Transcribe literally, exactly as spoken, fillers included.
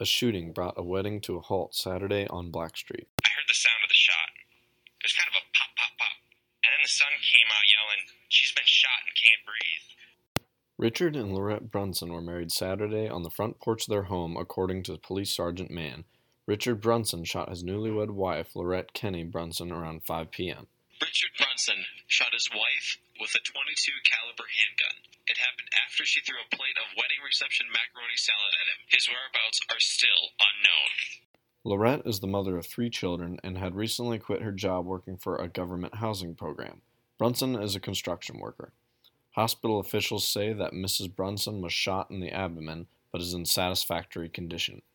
A shooting brought a wedding to a halt Saturday on Black Street. I heard the sound of the shot. It was kind of a pop, pop, pop. And then the son came out yelling, "She's been shot and can't breathe." Richard and Lorette Brunson were married Saturday on the front porch of their home, according to Police Sergeant Mann. Richard Brunson shot his newlywed wife, Lorette Kenny Brunson, around five p.m. Richard Brunson shot his wife with a twenty-two caliber handgun. It happened after she threw a plate of wedding reception macaroni salad at him. His whereabouts are still unknown. Lorette is the mother of three children and had recently quit her job working for a government housing program. Brunson is a construction worker. Hospital officials say that Missus Brunson was shot in the abdomen but is in satisfactory condition.